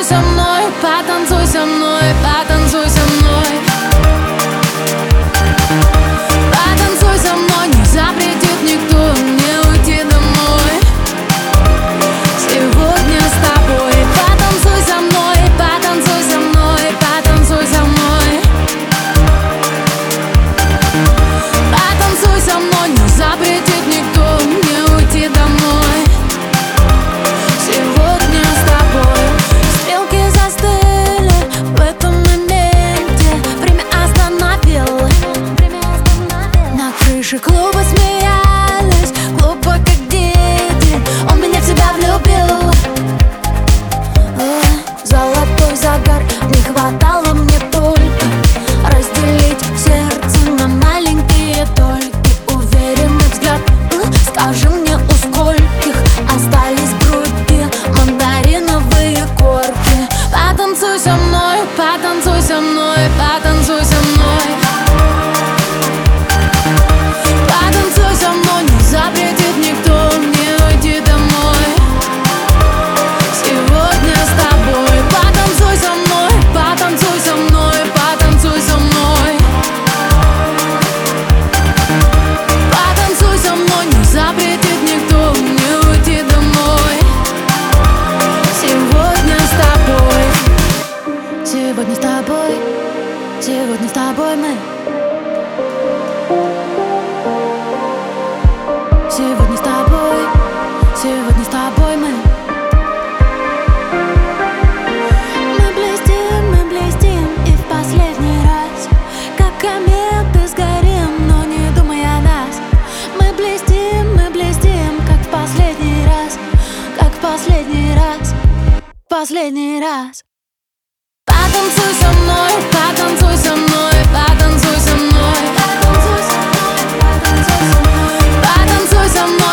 со мной, потанцуй со мной, потанцуй со мной. Потанцуй со мной, не запретит никто мне уйти домой. Сегодня с тобой. Потанцуй со мной, потанцуй со мной, потанцуй со мной. Потанцуй со мной, не запретит никто мне уйти домой. Сегодня с тобой. Стрелки застыли в этом моменте. Время остановило. На крыше клуба смеялись, глупо как дети. Он меня в себя влюбил. Золотой загар, не хватало мне только разделить сердце на маленькие только. Уверенный взгляд, скажи мне, у скольких остались в груди мандариновые корки. Потанцуй со мной, потанцуй со мной, потанцуй со мной. Потанцуй со мной, не запретит никто мне уйти домой. Сегодня с тобой. Потанцуй со мной, потанцуй со мной, потанцуй со мной. Потанцуй со мной, не запретит никто мне уйти домой. Сегодня с тобой. Сегодня с тобой. Сегодня с тобой мы. Сегодня с тобой. Сегодня с тобой мы. Мы блестим и в последний раз, как кометы сгорим, но не думай о нас. Мы блестим, как в последний раз, как в последний раз, последний раз. Потанцуй со мной, потанцуй со мной, потанцуй со мной. Потанцуй со мной, потанцуй со мной. Потанцуй со мной.